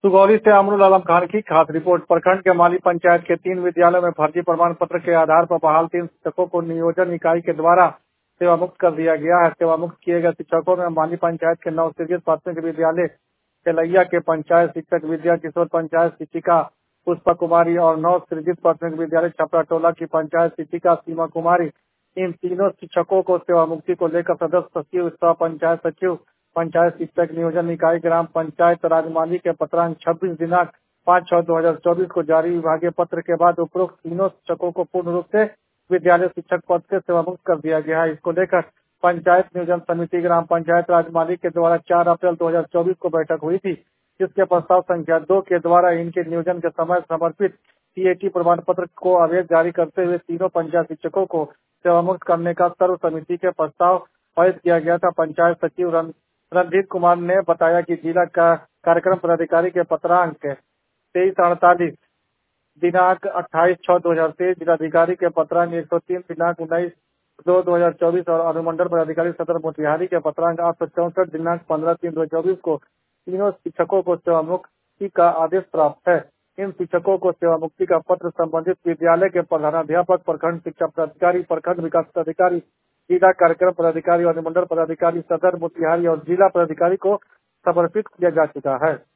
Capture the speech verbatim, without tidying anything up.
सुगौली से अमरुल आलम खान की खास रिपोर्ट। प्रखंड के माली पंचायत के तीन विद्यालयों में फर्जी प्रमाण पत्र के आधार पर बहाल तीन शिक्षकों को नियोजन इकाई के द्वारा सेवा मुक्त कर दिया गया है। सेवा मुक्त किए गए शिक्षकों में माली पंचायत के नव सृजित प्राथमिक विद्यालय केलैया के पंचायत शिक्षक विद्या किशोर, पंचायत शिक्षिका पुष्पा कुमारी और नव सृजित प्राथमिक विद्यालय छपरा टोला की पंचायत शिक्षिका सीमा कुमारी। इन तीनों शिक्षकों को सेवा मुक्ति को लेकर सदस्य सचिव सह पंचायत सचिव पंचायत शिक्षक नियोजन इकाई ग्राम पंचायत राजमाली के पत्रांक छब्बीस दिनांक पाँच छह दो हजार चौबीस को जारी विभागीय पत्र के बाद उपरोक्त तीनों शिक्षकों को पूर्ण रूप से विद्यालय शिक्षक पद से सेवा मुक्त कर दिया गया है। इसको लेकर पंचायत नियोजन समिति ग्राम पंचायत राजमाली के द्वारा चार अप्रैल दो हजार चौबीस को बैठक हुई थी, जिसके प्रस्ताव संख्या दो के द्वारा इनके नियोजन के समय समर्पित टीएटी प्रमाण पत्र को अवैध जारी करते हुए तीनों पंचायत शिक्षकों को सेवा मुक्त करने का सर्व समिति के प्रस्ताव पारित किया गया था। पंचायत सचिव रणधीर कुमार ने बताया कि जिला का कार्यक्रम पदाधिकारी के पत्रांक तेईस अड़तालीस दिनांक अट्ठाईस छह दो हजार तेईस, जिलाधिकारी के पत्रांक एक सौ तीन दिनांक उन्नीस दो दो हजार चौबीस और अनुमंडल पदाधिकारी सदर मोतिहारी के पत्रांक आठ सौ चौसठ दिनांक पंद्रह तीन दो हजार चौबीस को तीनों शिक्षकों को सेवा मुक्ति का आदेश प्राप्त है। इन शिक्षकों को सेवा मुक्ति का पत्र संबंधित विद्यालय के प्रधानाध्यापक, प्रखंड शिक्षा पदाधिकारी, प्रखंड विकास पदाधिकारी, जिला कार्यक्रम पदाधिकारी और अनुमंडल पदाधिकारी सदर मोतिहारी और जिला पदाधिकारी को समर्पित किया जा चुका है।